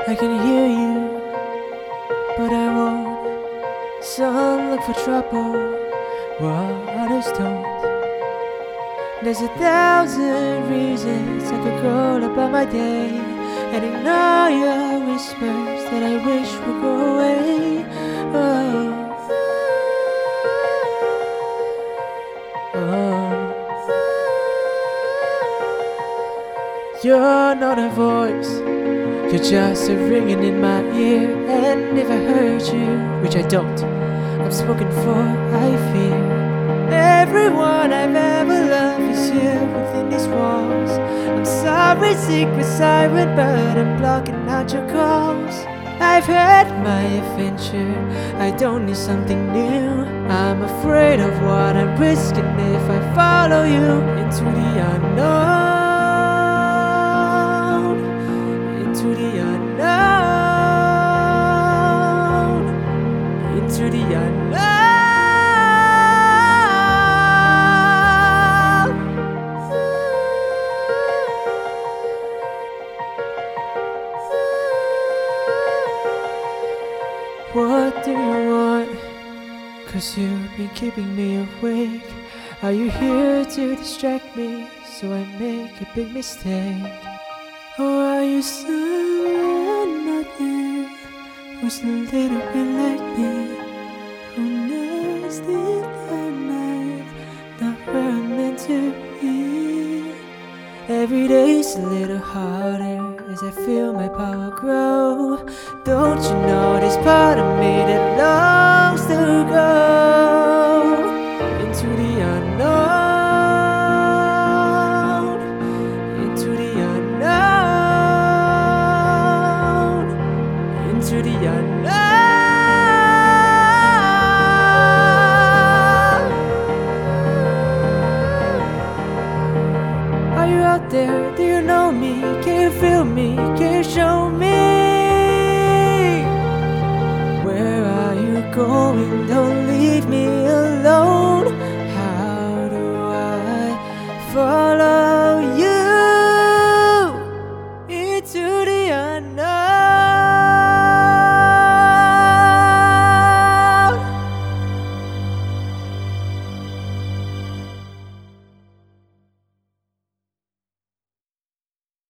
I can hear you, but I won't. Some look for trouble while others don't. There's 1,000 reasons I could go about my day and ignore your whispers that I wish would go away. Oh. You're not a voice, you're just a ringing in my ear. And if I hurt you, which I don't, I'm spoken for, I fear. Everyone I've ever loved is here within these walls. I'm sorry, secret siren, but I'm blocking out your calls. I've had my adventure, I don't need something new. I'm afraid of what I'm risking if I follow you into the unknown. Into the unknown. Into the unknown. What do you want? 'Cause you've been keeping me awake. Are you here to distract me so I make a big mistake? Or are you someone out there who's a little bit like me, who knows that I'm not where I'm meant to be? Every day's a little harder as I feel my power grow. Don't you know this part of me that longs to go into the unknown, into the unknown, into the unknown. Are you out there? Do you know me? Can you feel me? Can you show me? Where are you going? Don't leave me alone. How do I follow